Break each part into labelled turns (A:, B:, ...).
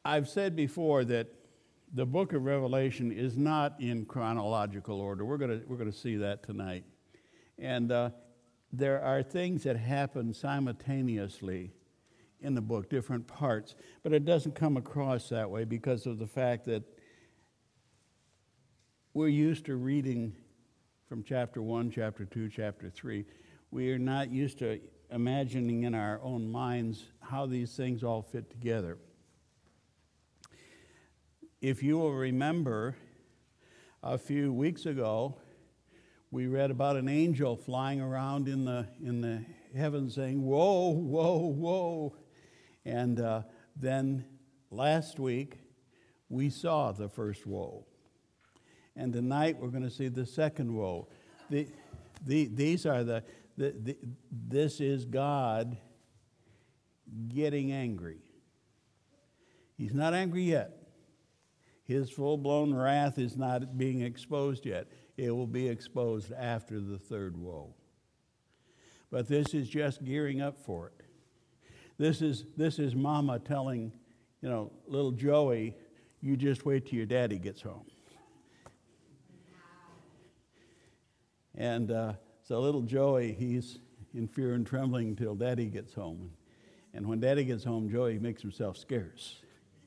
A: I've said before that the book of Revelation is not in chronological order. We're going to see that tonight. And there are things that happen simultaneously in the book, different parts, but it doesn't come across that way because of the fact that we're used to reading from chapter 1, chapter 2, chapter 3. We are not used to imagining in our own minds how these things all fit together. If you will remember, a few weeks ago, we read about an angel flying around in the heavens saying, "Whoa, whoa, whoa." And then last week, we saw the first woe. And tonight, we're going to see the second woe. These are this is God getting angry. He's not angry yet. His full-blown wrath is not being exposed yet. It will be exposed after the third woe. But this is just gearing up for it. This is Mama telling, little Joey, you just wait till your daddy gets home. And so little Joey, he's in fear and trembling till Daddy gets home. And when Daddy gets home, Joey makes himself scarce.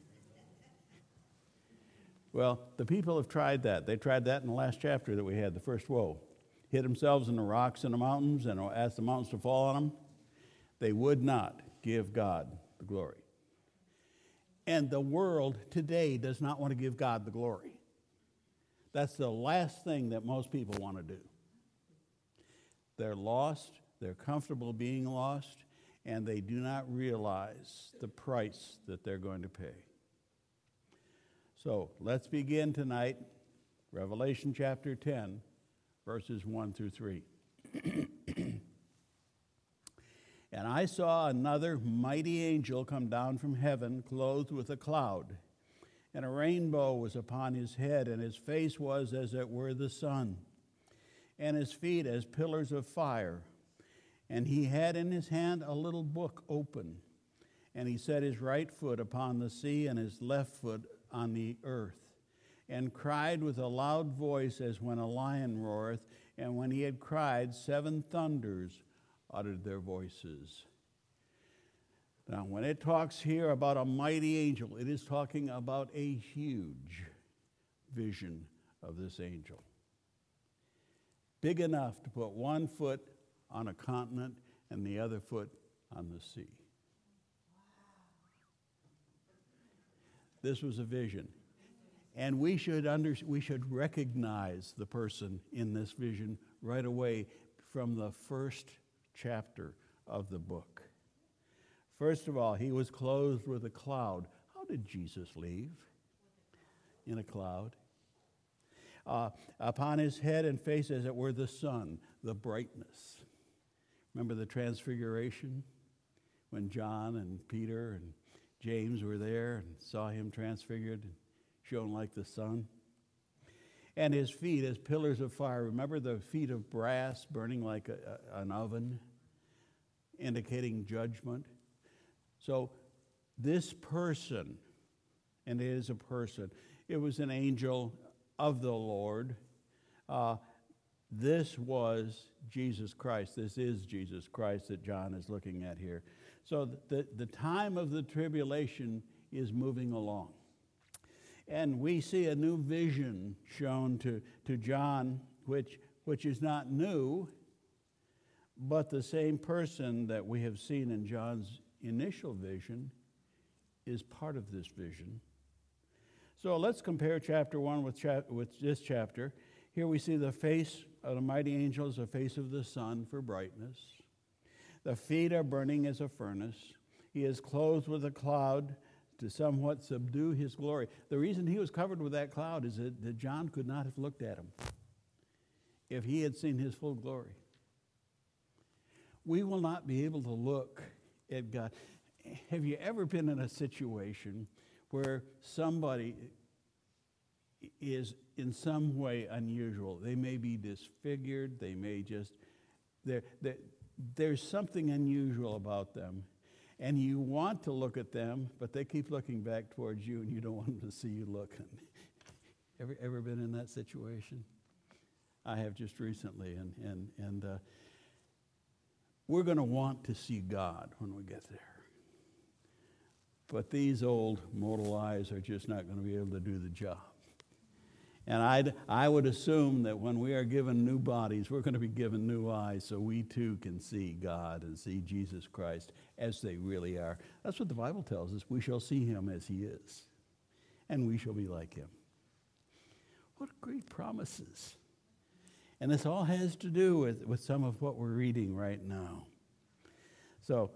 A: Well, the people have tried that. They tried that in the last chapter that we had, the first woe. Hid themselves in the rocks in the mountains and asked the mountains to fall on them. They would not give God the glory. And the world today does not want to give God the glory. That's the last thing that most people want to do. They're lost, they're comfortable being lost, and they do not realize the price that they're going to pay. So let's begin tonight, Revelation chapter 10, verses 1 through 3. And I saw another mighty angel come down from heaven, clothed with a cloud, and a rainbow was upon his head, and his face was as it were the sun, and his feet as pillars of fire. And he had in his hand a little book open, and he set his right foot upon the sea and his left foot on the earth, and cried with a loud voice as when a lion roareth. And when he had cried, 7 thunders uttered their voices. Now, when it talks here about a mighty angel, it is talking about a huge vision of this angel. Big enough to put one foot on a continent and the other foot on the sea. This was a vision. And we should recognize the person in this vision right away from the first chapter of the book. First of all, he was clothed with a cloud. How did Jesus leave? In a cloud. Upon his head and face as it were the sun, the brightness. Remember the transfiguration? When John and Peter and James were there and saw him transfigured and shone like the sun. And his feet as pillars of fire. Remember the feet of brass burning like an oven, indicating judgment. So this person, and it is a person, it was an angel of the Lord. This was Jesus Christ. This is Jesus Christ that John is looking at here. So the time of the tribulation is moving along. And we see a new vision shown to John, which is not new, but the same person that we have seen in John's initial vision is part of this vision. So let's compare chapter 1 with this chapter. Here we see the face of the mighty angel as the face of the sun for brightness. The feet are burning as a furnace. He is clothed with a cloud to somewhat subdue his glory. The reason he was covered with that cloud is that John could not have looked at him if he had seen his full glory. We will not be able to look at God. Have you ever been in a situation where somebody is in some way unusual? They may be disfigured. They may just, there's something unusual about them. And you want to look at them, but they keep looking back towards you, and you don't want them to see you looking. Ever been in that situation? I have just recently, and we're going to want to see God when we get there. But these old mortal eyes are just not going to be able to do the job. And I would assume that when we are given new bodies, we're going to be given new eyes so we too can see God and see Jesus Christ as they really are. That's what the Bible tells us. We shall see him as he is, and we shall be like him. What great promises. And this all has to do with some of what we're reading right now. So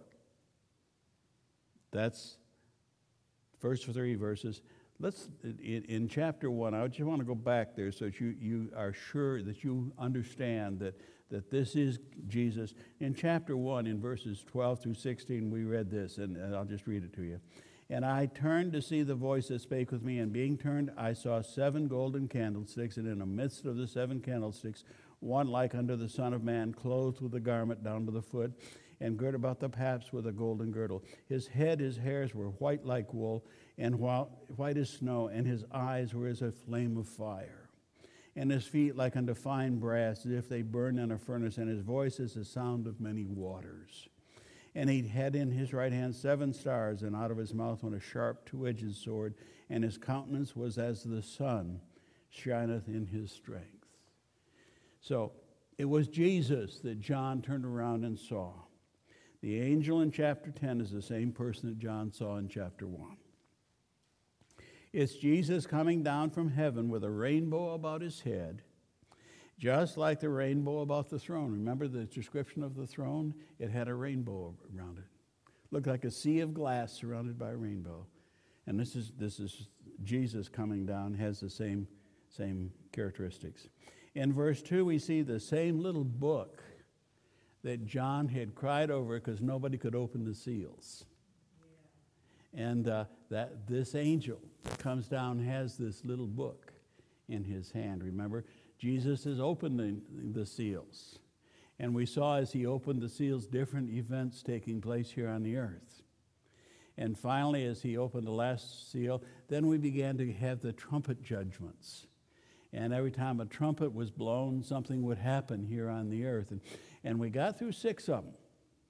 A: that's first 3 verses. Let's, in chapter 1, I just want to go back there so that you are sure that you understand that this is Jesus. In chapter 1, in verses 12 through 16, we read this, and I'll just read it to you. And I turned to see the voice that spake with me, and being turned, I saw 7 golden candlesticks, and in the midst of the 7 candlesticks, one like unto the Son of Man, clothed with a garment down to the foot, and girt about the paps with a golden girdle. His head, his hairs were white like wool, and white as snow, and his eyes were as a flame of fire. And his feet like unto fine brass, as if they burned in a furnace, and his voice as the sound of many waters. And he had in his right hand 7 stars, and out of his mouth went a sharp 2-edged sword, and his countenance was as the sun shineth in his strength. So it was Jesus that John turned around and saw. The angel in chapter 10 is the same person that John saw in chapter 1. It's Jesus coming down from heaven with a rainbow about his head, just like the rainbow about the throne. Remember the description of the throne? It had a rainbow around it. Looked like a sea of glass surrounded by a rainbow. And this is Jesus coming down, has the same characteristics. In verse 2, we see the same little book that John had cried over because nobody could open the seals. Yeah. And that this angel that comes down has this little book in his hand. Remember, Jesus is opening the seals. And we saw as he opened the seals different events taking place here on the earth. And finally, as he opened the last seal, then we began to have the trumpet judgments. And every time a trumpet was blown, something would happen here on the earth. And we got through 6 of them.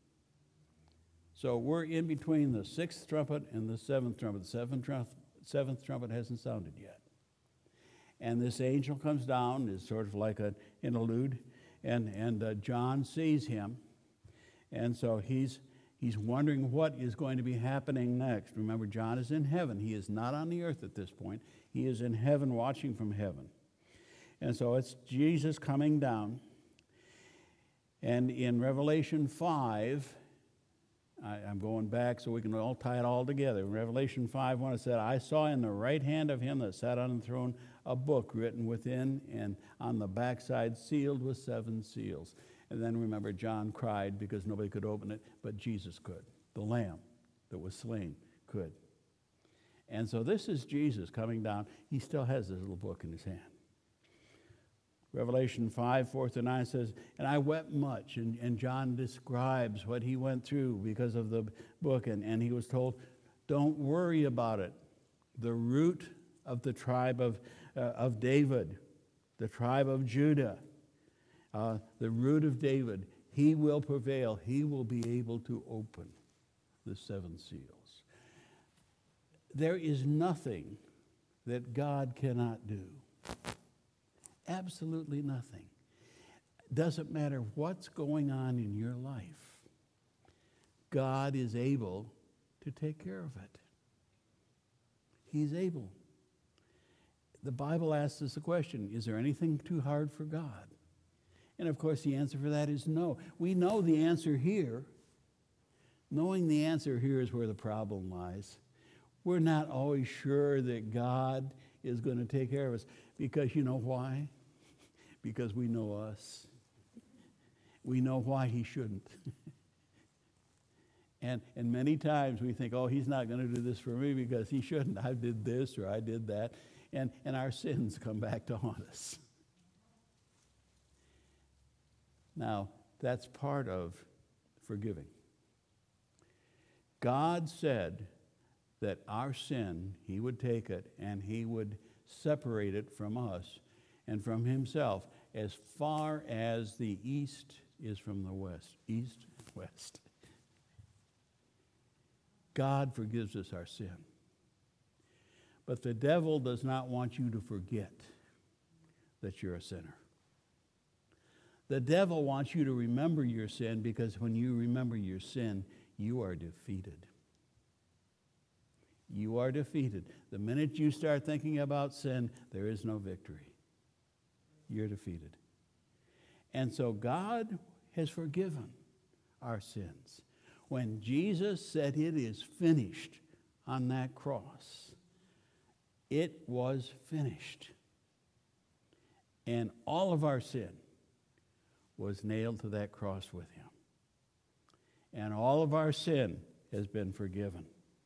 A: So we're in between the 6th trumpet and the 7th trumpet. The 7th trumpet hasn't sounded yet. And this angel comes down, is sort of like an interlude, and John sees him. And so he's wondering what is going to be happening next. Remember, John is in heaven. He is not on the earth at this point. He is in heaven, watching from heaven. And so it's Jesus coming down. And in Revelation 5, I'm going back so we can all tie it all together. In Revelation 5:1 it said, I saw in the right hand of him that sat on the throne a book written within and on the backside sealed with 7 seals. And then remember, John cried because nobody could open it, but Jesus could. The Lamb that was slain could. And so this is Jesus coming down. He still has this little book in his hand. Revelation 5:4-9 says, and I wept much. And John describes what he went through because of the book. And he was told, don't worry about it. The root of the tribe of David, the tribe of Judah, the root of David, he will prevail. He will be able to open the 7 seals. There is nothing that God cannot do. Absolutely nothing. Doesn't matter what's going on in your life. God is able to take care of it. He's able. The Bible asks us the question, is there anything too hard for God? And of course the answer for that is no. We know the answer here. Knowing the answer here is where the problem lies. We're not always sure that God is going to take care of us. Because you know why? Because we know us. We know why he shouldn't. And many times we think, oh, he's not going to do this for me because he shouldn't. I did this or I did that. And our sins come back to haunt us. Now, that's part of forgiving. God said that our sin, he would take it and he would separate it from us and from himself as far as the east is from the west. East, west. God forgives us our sin. But the devil does not want you to forget that you're a sinner. The devil wants you to remember your sin, because when you remember your sin, you are defeated. You are defeated. The minute you start thinking about sin, there is no victory. You're defeated. And so God has forgiven our sins. When Jesus said it is finished on that cross, it was finished. And all of our sin was nailed to that cross with him. And all of our sin has been forgiven.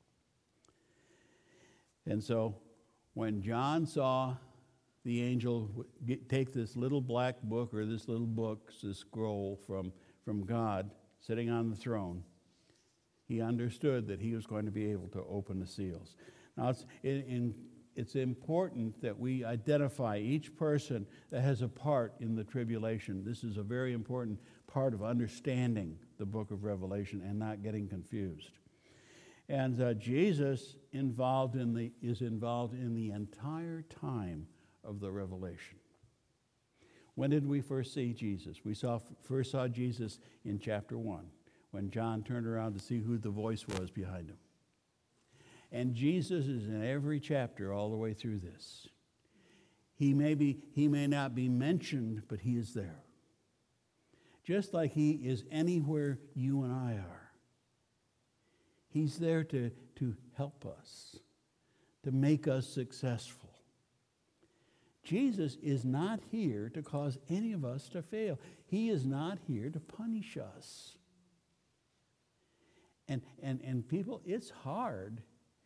A: And so when John saw the angel take this little black book, or this little book, this scroll from God sitting on the throne, he understood that he was going to be able to open the seals. Now, it's important that we identify each person that has a part in the tribulation. This is a very important part of understanding the book of Revelation and not getting confused. And Jesus is involved in the entire time of the Revelation. When did we first see Jesus? We first saw Jesus in chapter 1, when John turned around to see who the voice was behind him. And Jesus is in every chapter all the way through this. He may not be mentioned, but he is there. Just like he is anywhere you and I are. He's there to help us, to make us successful. Jesus is not here to cause any of us to fail. He is not here to punish us. And people, it's hard.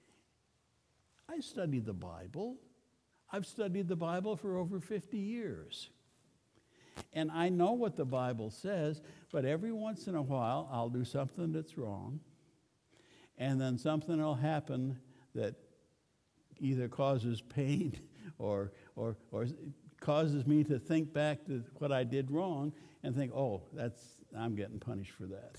A: I studied the Bible. I've studied the Bible for over 50 years. And I know what the Bible says, but every once in a while I'll do something that's wrong. And then something will happen that either causes pain or causes me to think back to what I did wrong and think, oh, I'm getting punished for that.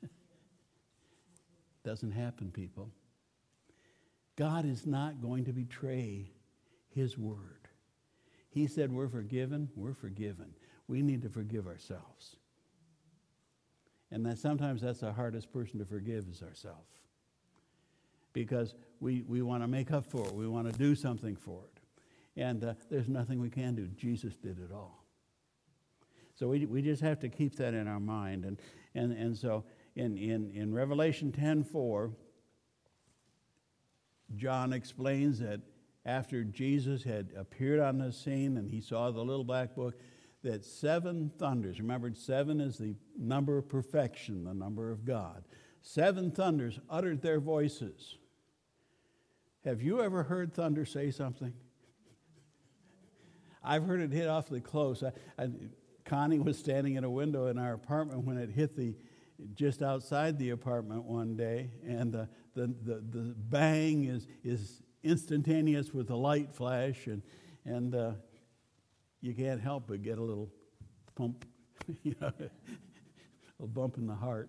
A: Doesn't happen, people. God is not going to betray his word. He said we're forgiven, we're forgiven. We need to forgive ourselves. And sometimes that's the hardest person to forgive is ourselves. Because we want to make up for it. We want to do something for it. And there's nothing we can do. Jesus did it all. So we just have to keep that in our mind. And so in Revelation 10:4, John explains that after Jesus had appeared on the scene and he saw the little black book, that 7 thunders, remember 7 is the number of perfection, the number of God. 7 thunders uttered their voices. Have you ever heard thunder say something? I've heard it hit awfully close. Connie was standing in a window in our apartment when it hit just outside the apartment one day, and the bang is instantaneous with the light flash, and you can't help but get a little pump, a little bump in the heart.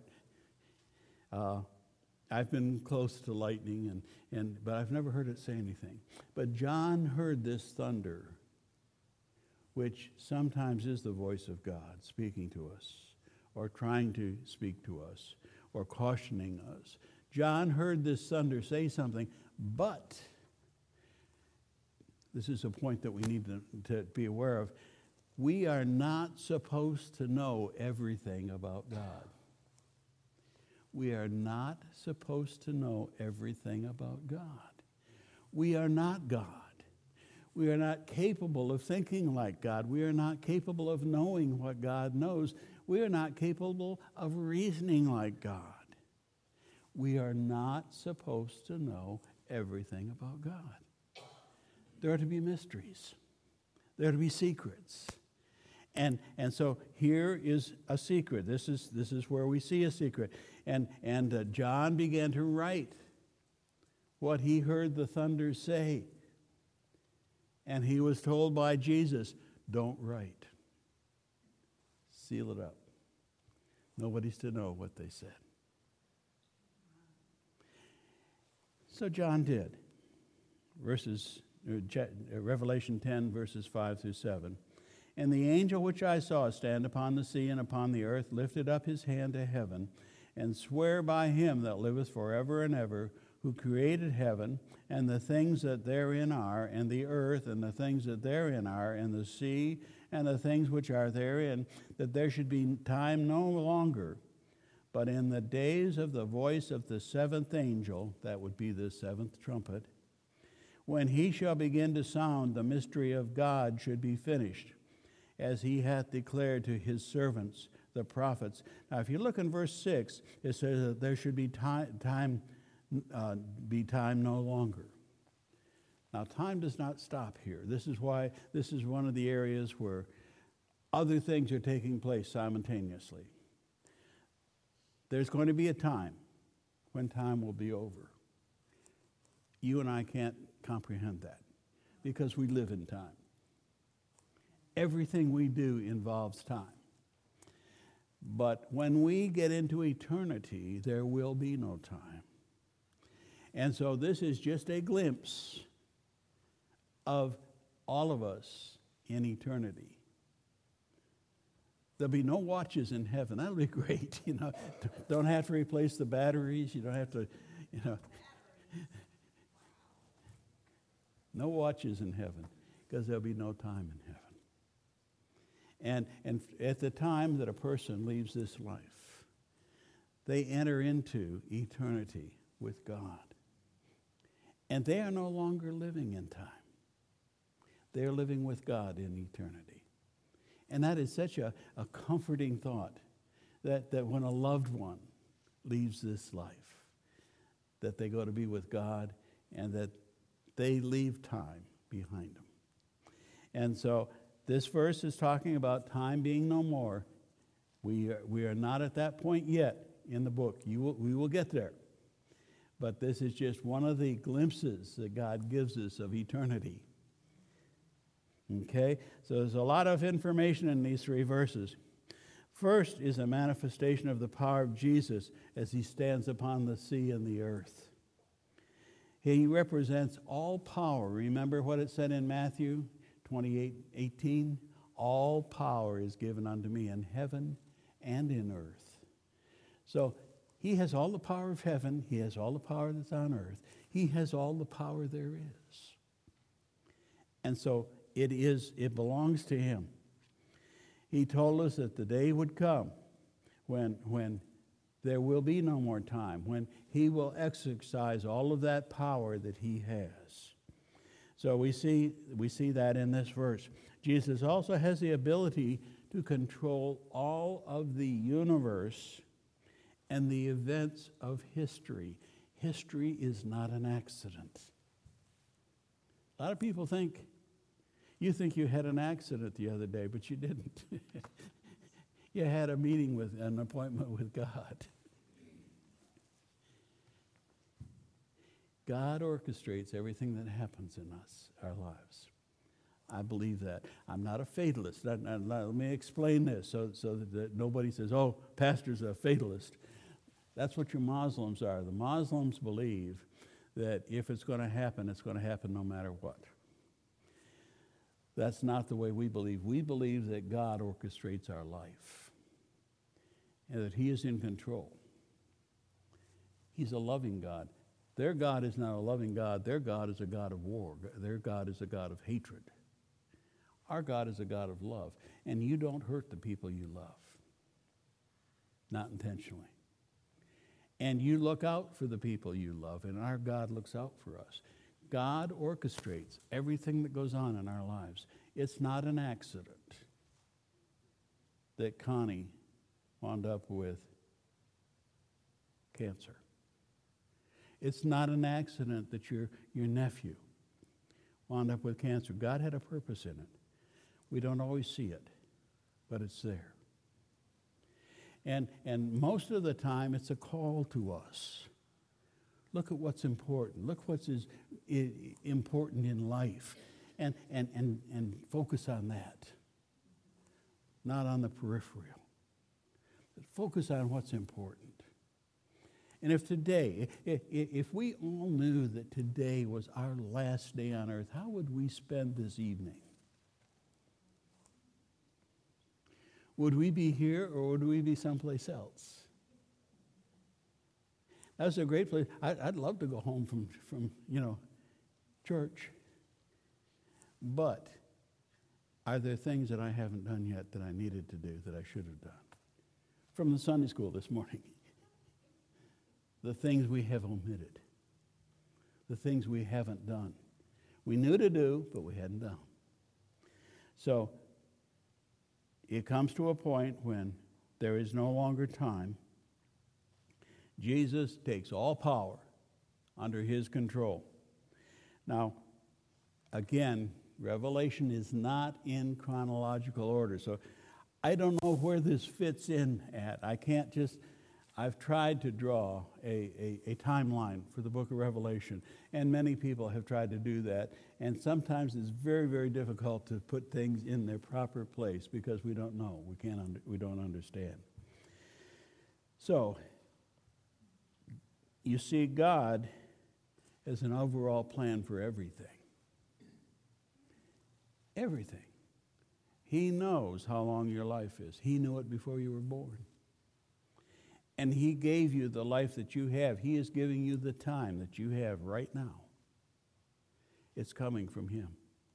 A: I've been close to lightning, but I've never heard it say anything. But John heard this thunder, which sometimes is the voice of God speaking to us, or trying to speak to us, or cautioning us. John heard this thunder say something, but this is a point that we need to be aware of. We are not supposed to know everything about God. We are not supposed to know everything about God. We are not God. We are not capable of thinking like God. We are not capable of knowing what God knows. We are not capable of reasoning like God. We are not supposed to know everything about God. There are to be mysteries. There are to be secrets. And so here is a secret. This is where we see a secret. And John began to write what he heard the thunder say. And he was told by Jesus, don't write. Seal it up. Nobody's to know what they said. So John did. Revelation 10, verses 5 through 7. And the angel which I saw stand upon the sea and upon the earth lifted up his hand to heaven, and sware by him that liveth forever and ever, who created heaven, and the things that therein are, and the earth, and the things that therein are, and the sea, and the things which are therein, that there should be time no longer. But in the days of the voice of the seventh angel, that would be the seventh trumpet, when he shall begin to sound, the mystery of God should be finished, as he hath declared to his servants, the prophets. Now, if you look in verse 6, it says that there should be time no longer. Now, time does not stop here. This is why this is one of the areas where other things are taking place simultaneously. There's going to be a time when time will be over. You and I can't comprehend that because we live in time. Everything we do involves time. But when we get into eternity, there will be no time. And so this is just a glimpse of all of us in eternity. There'll be no watches in heaven. That'll be great. Don't have to replace the batteries. You don't have to, no watches in heaven because there'll be no time in heaven. And at the time that a person leaves this life, they enter into eternity with God. And they are no longer living in time. They are living with God in eternity. And that is such a comforting thought that when a loved one leaves this life, that they go to be with God and that they leave time behind them. And so this verse is talking about time being no more. We are not at that point yet in the book. We will get there. But this is just one of the glimpses that God gives us of eternity. Okay? So there's a lot of information in these three verses. First is a manifestation of the power of Jesus as he stands upon the sea and the earth. He represents all power. Remember what it said in Matthew 28:18? All power is given unto me in heaven and in earth. So he has all the power of heaven. He has all the power that's on earth. He has all the power there is. And so it belongs to him. He told us that the day would come when there will be no more time, when he will exercise all of that power that he has. So we see that in this verse. Jesus also has the ability to control all of the universe and the events of history. History is not an accident. A lot of people think you had an accident the other day, but you didn't. You had a meeting with an appointment with God. God orchestrates everything that happens in our lives. I believe that. I'm not a fatalist. Let me explain this so that nobody says, oh, pastor's a fatalist. That's what your Muslims are. The Muslims believe that if it's going to happen no matter what. That's not the way we believe. We believe that God orchestrates our life and that he is in control. He's a loving God. Their God is not a loving God. Their God is a God of war. Their God is a God of hatred. Our God is a God of love. And you don't hurt the people you love. Not intentionally. And you look out for the people you love, and our God looks out for us. God orchestrates everything that goes on in our lives. It's not an accident that Connie wound up with cancer. It's not an accident that your nephew wound up with cancer. God had a purpose in it. We don't always see it. but it's there. And most of the time, it's a call to us. Look at what's important. Look what's important in life. And focus on that. Not on the peripheral. But focus on what's important. And if we all knew that today was our last day on earth, how would we spend this evening? Would we be here or would we be someplace else? That's a great place. I'd love to go home from church. But are there things that I haven't done yet that I needed to do that I should have done? From the Sunday school this morning. The things we have omitted. The things we haven't done. We knew to do, but we hadn't done. So it comes to a point when there is no longer time. Jesus takes all power under his control. Now, again, Revelation is not in chronological order. So I don't know where this fits in at. I've tried to draw a timeline for the book of Revelation, and many people have tried to do that. And sometimes it's very, very difficult to put things in their proper place because we don't know. We don't understand. So, you see, God has an overall plan for everything. Everything. He knows how long your life is. He knew it before you were born. And he gave you the life that you have. He is giving you the time that you have right now. It's coming from him.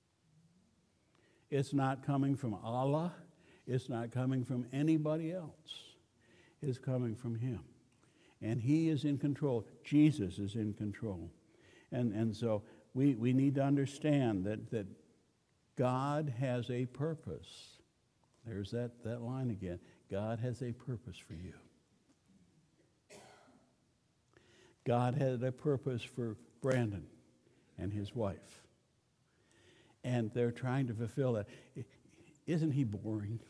A: It's not coming from Allah. It's not coming from anybody else. It's coming from him. And he is in control. Jesus is in control. And so we need to understand that God has a purpose. There's that line again. God has a purpose for you. God had a purpose for Brandon and his wife. And they're trying to fulfill that. Isn't he boring?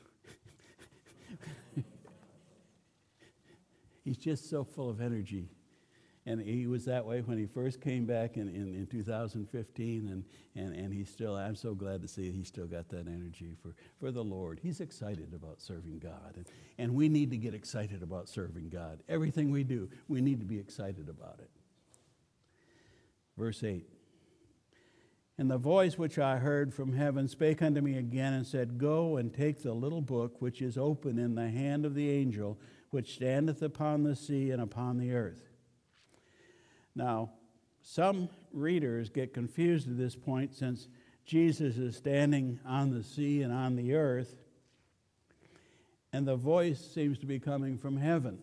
A: He's just so full of energy. And he was that way when he first came back in 2015, and he's still, I'm so glad to see he's still got that energy for the Lord. He's excited about serving God, and we need to get excited about serving God. Everything we do, we need to be excited about it. Verse 8, and the voice which I heard from heaven spake unto me again and said, Go and take the little book which is open in the hand of the angel which standeth upon the sea and upon the earth. Now, some readers get confused at this point since Jesus is standing on the sea and on the earth, and the voice seems to be coming from heaven.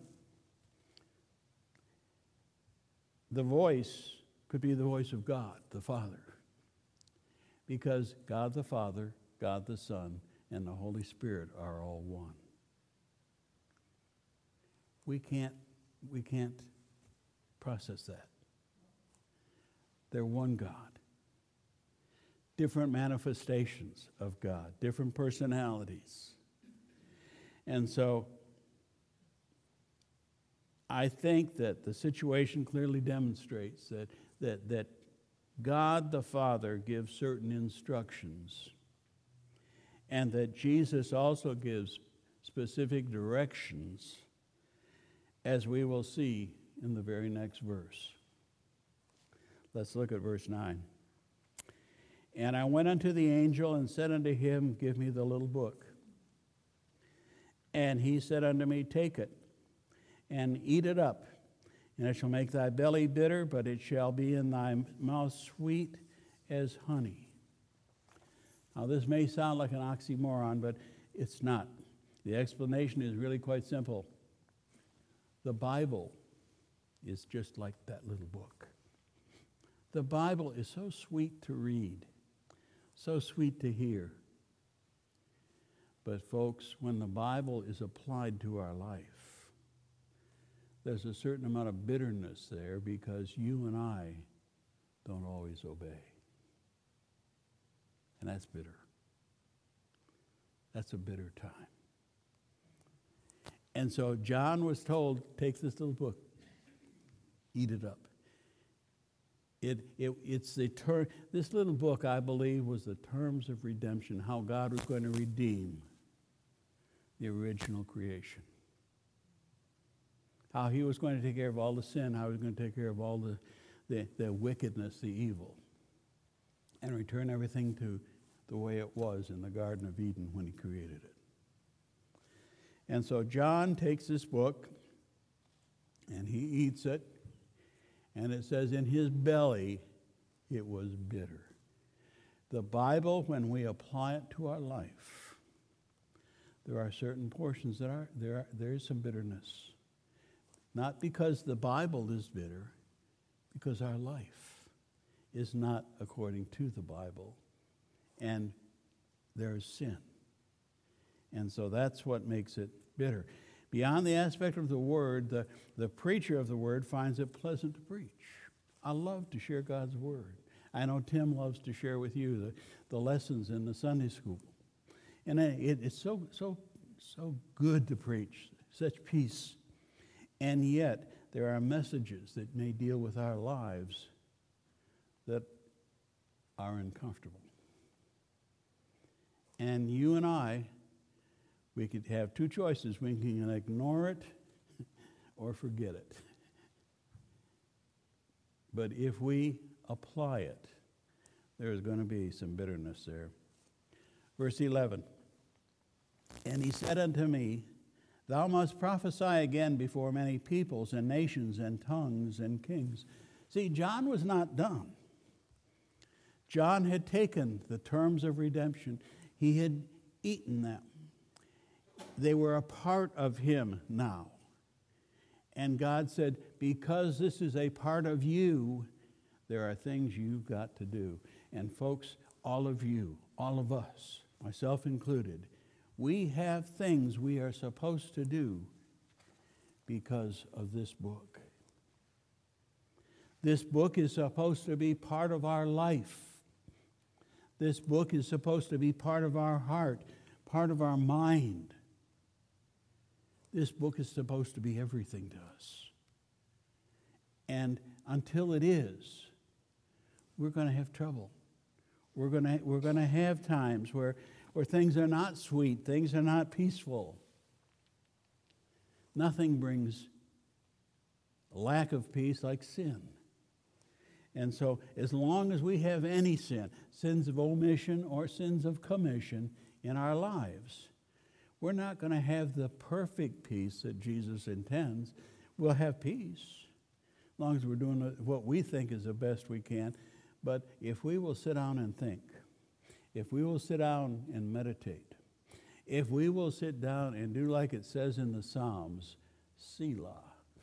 A: The voice could be the voice of God, the Father, because God the Father, God the Son, and the Holy Spirit are all one. We can't process that. They're one God. Different manifestations of God, different personalities. And so I think that the situation clearly demonstrates that God the Father gives certain instructions, and that Jesus also gives specific directions, as we will see in the very next verse. Let's look at verse 9. And I went unto the angel and said unto him, Give me the little book. And he said unto me, Take it, and eat it up, and it shall make thy belly bitter, but it shall be in thy mouth sweet as honey. Now this may sound like an oxymoron, but it's not. The explanation is really quite simple. The Bible is just like that little book. The Bible is so sweet to read, so sweet to hear. But folks, when the Bible is applied to our life, there's a certain amount of bitterness there because you and I don't always obey. And that's bitter. That's a bitter time. And so John was told, take this little book, eat it up. It's the this little book, I believe, was the terms of redemption, how God was going to redeem the original creation. How he was going to take care of all the sin, how he was going to take care of all the wickedness, the evil, and return everything to the way it was in the Garden of Eden when he created it. And so John takes this book and he eats it, and it says in his belly it was bitter. The Bible, when we apply it to our life, there are certain portions that there is some bitterness. Not because the Bible is bitter, because our life is not according to the Bible, and there is sin. And so that's what makes it bitter. Beyond the aspect of the Word, the preacher of the Word finds it pleasant to preach. I love to share God's Word. I know Tim loves to share with you the lessons in the Sunday school. And it's so good to preach, such peace. And yet, there are messages that may deal with our lives that are uncomfortable. And you and I, we could have two choices. We can ignore it or forget it. But if we apply it, there's going to be some bitterness there. Verse 11, and he said unto me, thou must prophesy again before many peoples and nations and tongues and kings. See, John was not done. John had taken the terms of redemption. He had eaten them. They were a part of him now. And God said, because this is a part of you, there are things you've got to do. And folks, all of you, all of us, myself included, we have things we are supposed to do because of this book. This book is supposed to be part of our life. This book is supposed to be part of our heart, part of our mind. This book is supposed to be everything to us. And until it is, we're going to have trouble. We're going to have times where things are not sweet, things are not peaceful. Nothing brings a lack of peace like sin. And so as long as we have any sin, sins of omission or sins of commission in our lives, we're not going to have the perfect peace that Jesus intends. We'll have peace as long as we're doing what we think is the best we can. But if we will sit down and think, if we will sit down and meditate, if we will sit down and do like it says in the Psalms, Selah,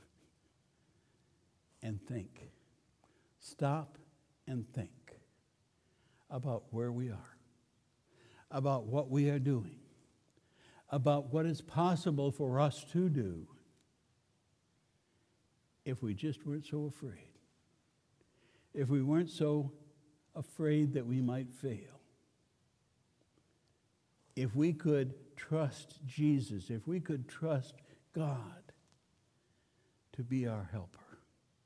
A: and think, stop and think about where we are, about what we are doing, about what is possible for us to do if we just weren't so afraid. If we weren't so afraid that we might fail. If we could trust Jesus, if we could trust God to be our helper,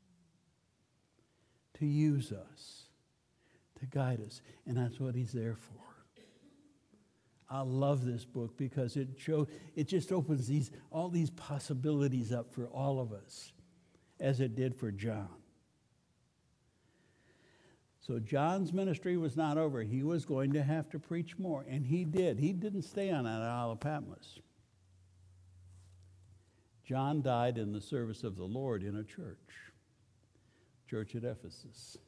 A: to use us, to guide us, and that's what he's there for. I love this book because it just opens all these possibilities up for all of us, as it did for John. So John's ministry was not over. He was going to have to preach more, and he did. He didn't stay on that Isle of Patmos. John died in the service of the Lord in a church at Ephesus,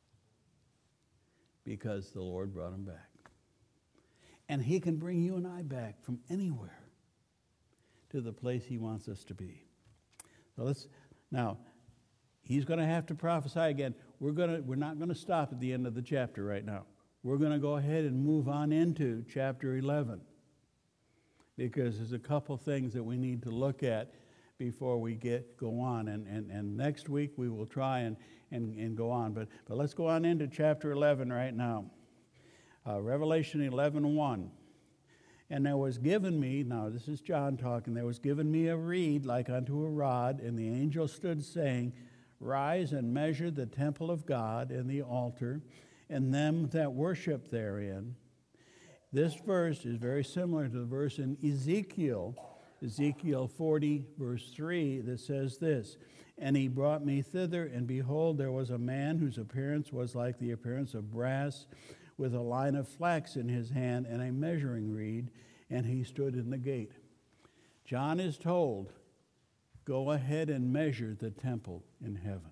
A: because the Lord brought him back. And he can bring you and I back from anywhere to the place he wants us to be. So now, he's going to have to prophesy again. We're not going to stop at the end of the chapter right now. We're going to go ahead and move on into chapter 11, because there's a couple things that we need to look at before we go on. And next week we will try and go on. But let's go on into chapter 11 right now. Revelation 11:1. And there was given me, now this is John talking, there was given me a reed like unto a rod, and the angel stood saying, Rise and measure the temple of God and the altar, and them that worship therein. This verse is very similar to the verse in Ezekiel 40, verse 3, that says this, And he brought me thither, and behold, there was a man whose appearance was like the appearance of brass, with a line of flax in his hand and a measuring reed, and he stood in the gate. John is told, go ahead and measure the temple in heaven.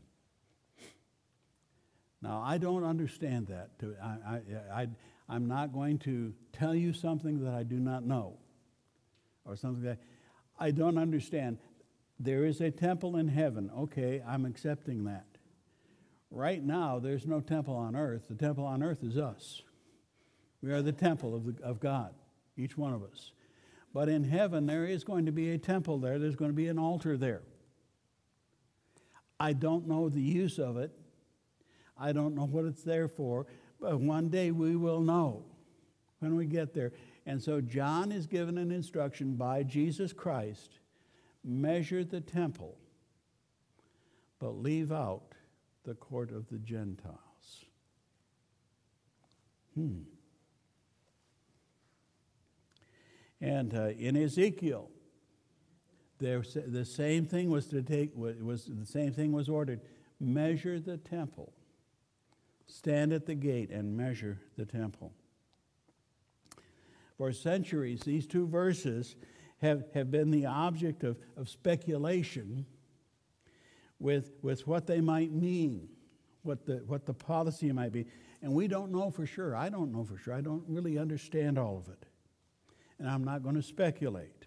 A: Now, I don't understand that. I'm not going to tell you something that I do not know, or something that I don't understand. There is a temple in heaven. Okay, I'm accepting that. Right now, there's no temple on earth. The temple on earth is us. We are the temple of God, each one of us. But in heaven, there is going to be a temple there. There's going to be an altar there. I don't know the use of it. I don't know what it's there for. But one day we will know when we get there. And so John is given an instruction by Jesus Christ, measure the temple, but leave out the court of the Gentiles. And in Ezekiel, the same thing was ordered. Measure the temple. Stand at the gate and measure the temple. For centuries, these two verses have been the object of speculation with what they might mean, what the policy might be. And we don't know for sure. I don't know for sure. I don't really understand all of it. And I'm not going to speculate.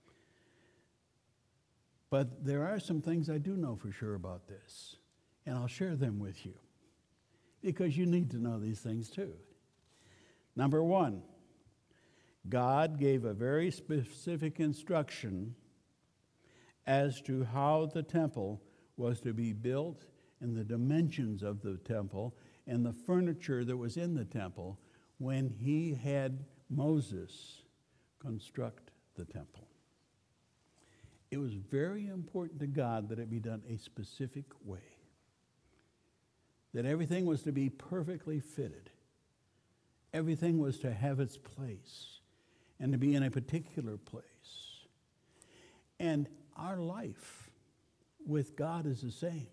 A: But there are some things I do know for sure about this. And I'll share them with you, because you need to know these things too. Number one, God gave a very specific instruction as to how the temple was to be built and the dimensions of the temple and the furniture that was in the temple when he had Moses construct the temple. It was very important to God that it be done a specific way, that everything was to be perfectly fitted. Everything was to have its place and to be in a particular place. And our life with God is the same.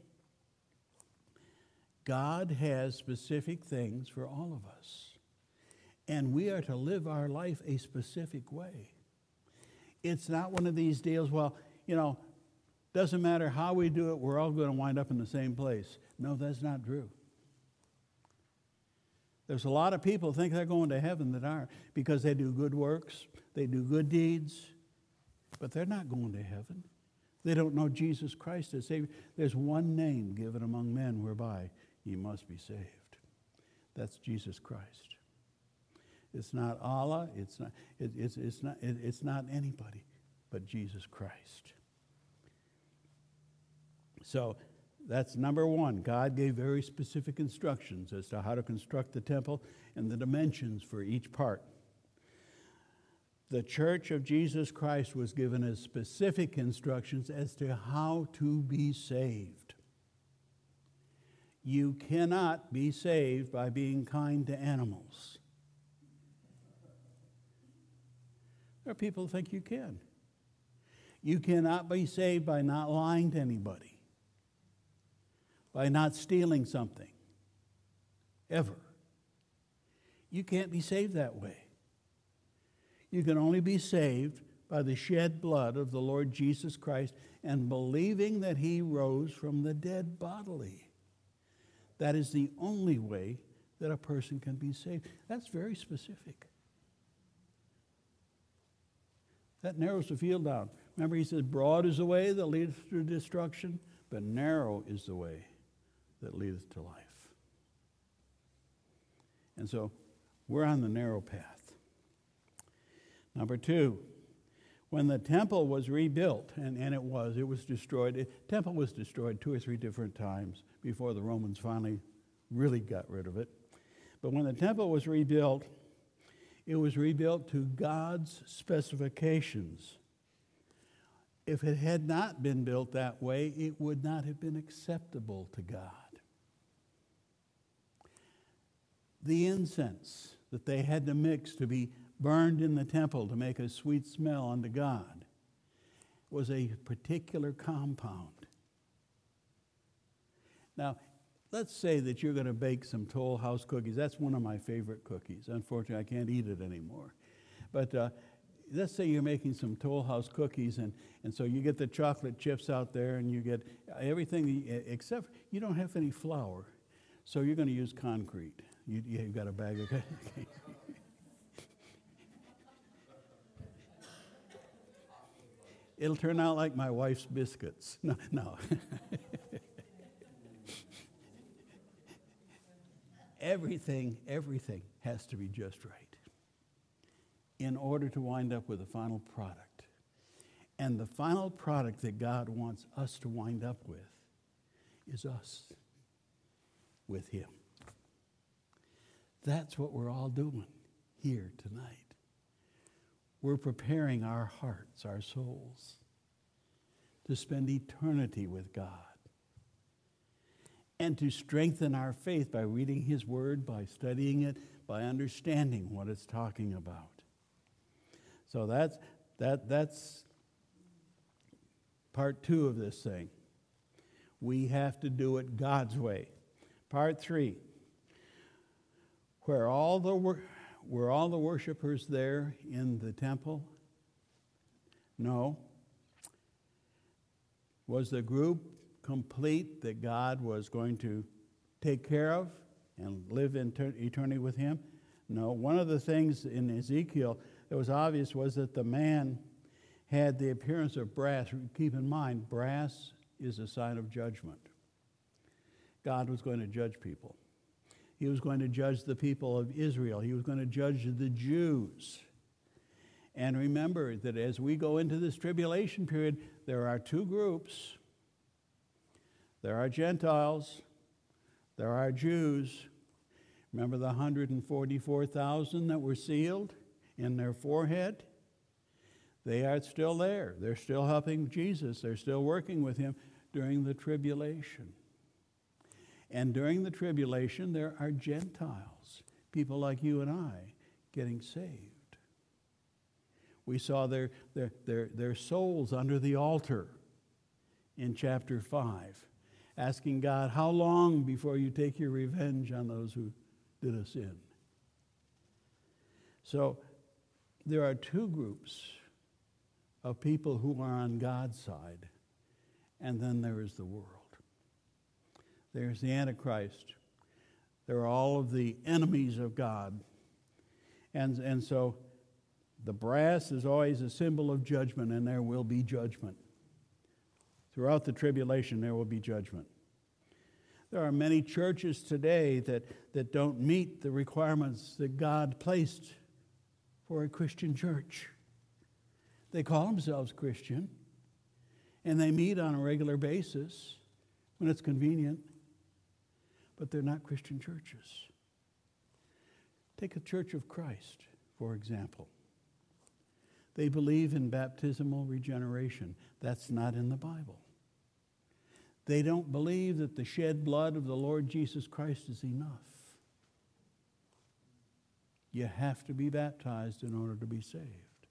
A: God has specific things for all of us. And we are to live our life a specific way. It's not one of these deals, well, doesn't matter how we do it, we're all going to wind up in the same place. No, that's not true. There's a lot of people who think they're going to heaven that aren't, because they do good works, they do good deeds, but they're not going to heaven. They don't know Jesus Christ as Savior. There's one name given among men whereby ye must be saved. That's Jesus Christ. It's not Allah. It's not anybody but Jesus Christ. So that's number one. God gave very specific instructions as to how to construct the temple and the dimensions for each part. The Church of Jesus Christ was given as specific instructions as to how to be saved. You cannot be saved by being kind to animals. There are people who think you can. You cannot be saved by not lying to anybody, by not stealing something, ever. You can't be saved that way. You can only be saved by the shed blood of the Lord Jesus Christ and believing that he rose from the dead bodily. That is the only way that a person can be saved. That's very specific. That narrows the field down. Remember, he says, broad is the way that leadeth to destruction, but narrow is the way that leadeth to life. And so we're on the narrow path. Number two, when the temple was rebuilt, and it was destroyed. The temple was destroyed 2 or 3 different times before the Romans finally really got rid of it. But when the temple was rebuilt, It was rebuilt to God's specifications. If it had not been built that way, it would not have been acceptable to God. The incense that they had to mix to be burned in the temple to make a sweet smell unto God was a particular compound. Now, let's say that you're going to bake some Toll House cookies. That's one of my favorite cookies. Unfortunately, I can't eat it anymore. But let's say you're making some Toll House cookies, and so you get the chocolate chips out there, and you get everything except you don't have any flour. So you're going to use concrete. You've got a bag of It'll turn out like my wife's biscuits. No. Everything has to be just right in order to wind up with a final product. And the final product that God wants us to wind up with is us with Him. That's what we're all doing here tonight. We're preparing our hearts, our souls, to spend eternity with God and to strengthen our faith by reading His Word, by studying it, by understanding what it's talking about. So that's part 2 of this thing. We have to do it God's way. Part 3, were all the worshipers there in the temple? No. Was the group complete that God was going to take care of and live in eternity with Him? No. One of the things in Ezekiel that was obvious was that the man had the appearance of brass. Keep in mind, brass is a sign of judgment. God was going to judge people. He was going to judge the people of Israel. He was going to judge the Jews. And remember that as we go into this tribulation period, there are 2 groups. There are Gentiles. There are Jews. Remember the 144,000 that were sealed in their forehead? They are still there. They're still helping Jesus. They're still working with Him during the tribulation. And during the tribulation, there are Gentiles, people like you and I, getting saved. We saw their souls under the altar in chapter 5, asking God, how long before you take your revenge on those who did us in? So there are 2 groups of people who are on God's side, and then there is the world. There's the Antichrist. There are all of the enemies of God. And so the brass is always a symbol of judgment, and there will be judgment. Throughout the tribulation, there will be judgment. There are many churches today that don't meet the requirements that God placed for a Christian church. They call themselves Christian, and they meet on a regular basis when it's convenient, but they're not Christian churches. Take a Church of Christ, for example. They believe in baptismal regeneration. That's not in the Bible. They don't believe that the shed blood of the Lord Jesus Christ is enough. You have to be baptized in order to be saved.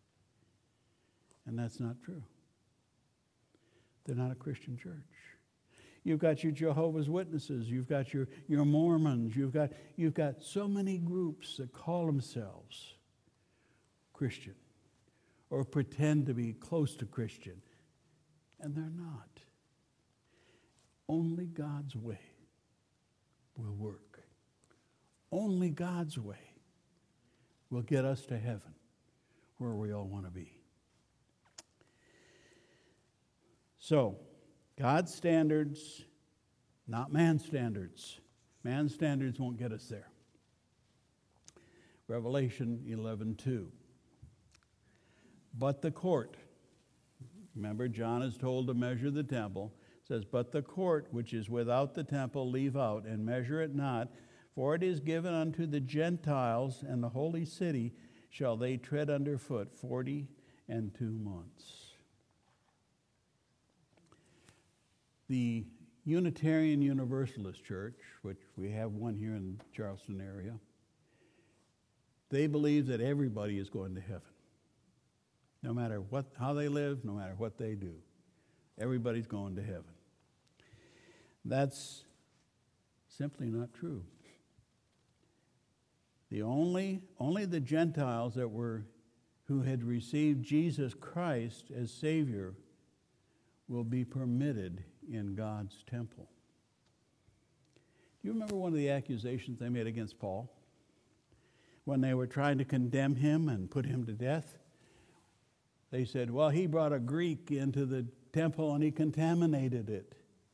A: And that's not true. They're not a Christian church. You've got your Jehovah's Witnesses. You've got your Mormons. You've got so many groups that call themselves Christian or pretend to be close to Christian, and they're not. Only God's way will work. Only God's way will get us to heaven, where we all want to be. So, God's standards, not man's standards. Man's standards won't get us there. Revelation 11:2. But the court, remember John is told to measure the temple, says, but the court which is without the temple leave out, and measure it not, for it is given unto the Gentiles, and the holy city shall they tread underfoot 40 and 2 months. The Unitarian Universalist Church, which we have one here in the Charleston area, they believe that everybody is going to heaven. No matter how they live, no matter what they do. Everybody's going to heaven. That's simply not true. Only the Gentiles who had received Jesus Christ as Savior will be permitted in God's temple. Do you remember one of the accusations they made against Paul? When they were trying to condemn him and put him to death, they said, well, he brought a Greek into the temple and he contaminated it.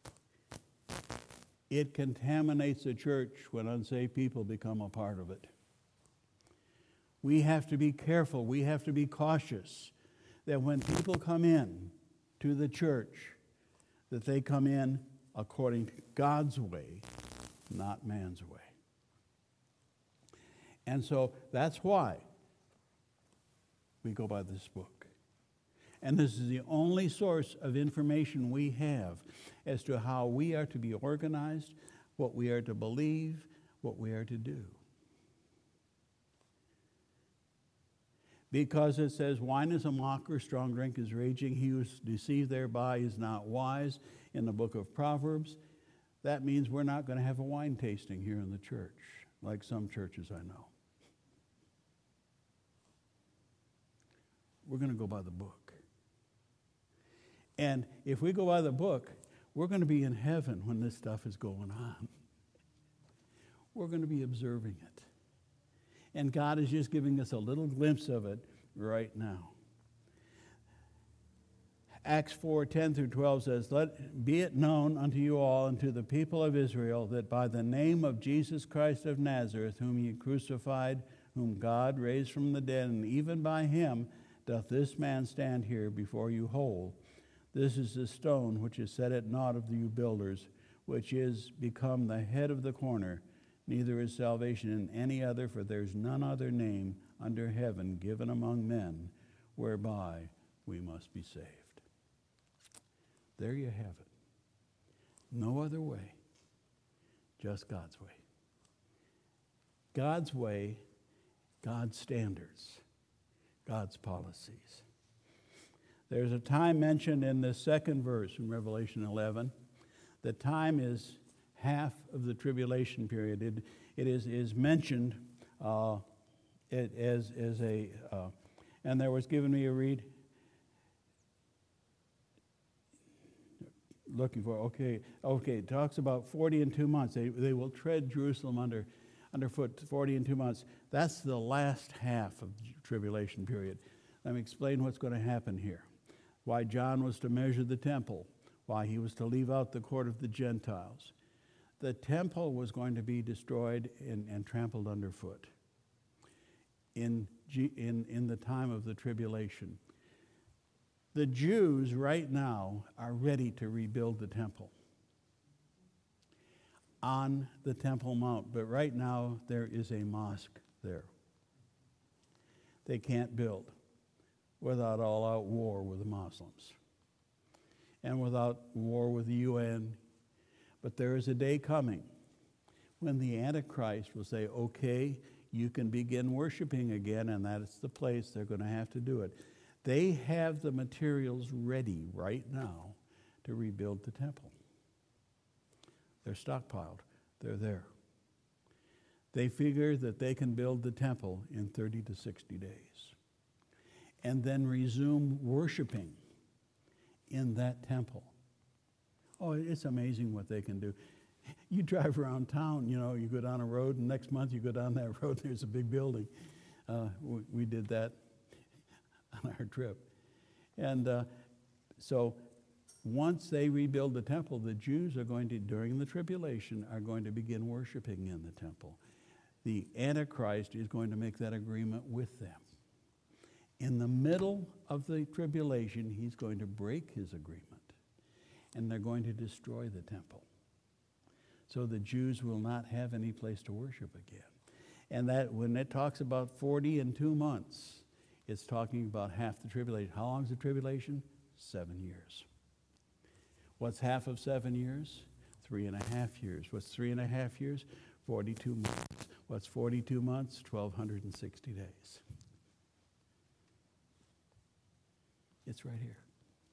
A: It contaminates the church when unsaved people become a part of it. We have to be careful. We have to be cautious that when people come in to the church, that they come in according to God's way, not man's way. And so that's why we go by this book. And this is the only source of information we have as to how we are to be organized, what we are to believe, what we are to do. Because it says, wine is a mocker, strong drink is raging, he who is deceived thereby is not wise, in the book of Proverbs. That means we're not going to have a wine tasting here in the church, like some churches I know. We're going to go by the book. And if we go by the book, we're going to be in heaven when this stuff is going on. We're going to be observing it. And God is just giving us a little glimpse of it right now. Acts 4:10 through 12 says, be it known unto you all and to the people of Israel that by the name of Jesus Christ of Nazareth, whom ye crucified, whom God raised from the dead, and even by him doth this man stand here before you whole. This is the stone which is set at naught of you builders, which is become the head of the corner. Neither is salvation in any other, for there is none other name under heaven given among men whereby we must be saved. There you have it. No other way, just God's way. God's way, God's standards, God's policies. There's a time mentioned in the second verse in Revelation 11. The time is half of the tribulation period. It is mentioned and there was given me a read. Looking for, okay, it talks about 40 and 2 months. They will tread Jerusalem underfoot 40 and 2 months. That's the last half of the tribulation period. Let me explain what's going to happen here. Why John was to measure the temple, why he was to leave out the court of the Gentiles. The temple was going to be destroyed and trampled underfoot in the time of the tribulation. The Jews right now are ready to rebuild the temple on the Temple Mount, but right now there is a mosque there. They can't build without all-out war with the Muslims and without war with the UN. But there is a day coming when the Antichrist will say, okay, you can begin worshiping again, and that's the place they're going to have to do it. They have the materials ready right now to rebuild the temple. They're stockpiled. They're there. They figure that they can build the temple in 30 to 60 days and then resume worshiping in that temple. Oh, it's amazing what they can do. You drive around town, you go down a road, and next month you go down that road, there's a big building. We did that on our trip. And so once they rebuild the temple, the Jews are going to, during the tribulation, are going to begin worshiping in the temple. The Antichrist is going to make that agreement with them. In the middle of the tribulation, he's going to break his agreement, and they're going to destroy the temple. So the Jews will not have any place to worship again. And that when it talks about 40 and 2 months, it's talking about half the tribulation. How long is the tribulation? 7 years. What's half of 7 years? 3.5 years. What's 3.5 years? 42 months. What's 42 months? 1,260 days. It's right here.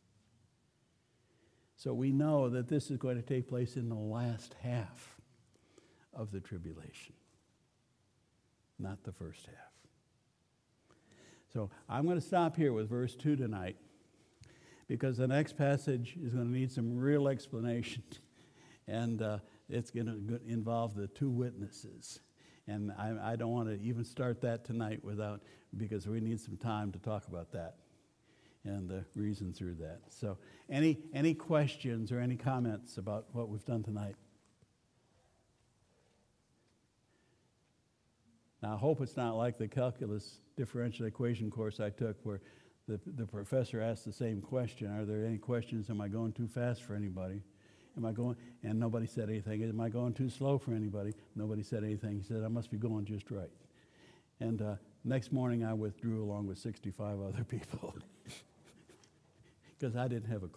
A: So we know that this is going to take place in the last half of the tribulation, not the first half. So I'm going to stop here with verse 2 tonight, because the next passage is going to need some real explanation, and it's going to involve the two witnesses. And I don't want to even start that tonight because we need some time to talk about that and the reason through that. So any questions or any comments about what we've done tonight? Now, I hope it's not like the calculus differential equation course I took where the professor asked the same question. Are there any questions? Am I going too fast for anybody? And nobody said anything. Am I going too slow for anybody? Nobody said anything. He said, I must be going just right. And next morning I withdrew along with 65 other people because I didn't have a clue.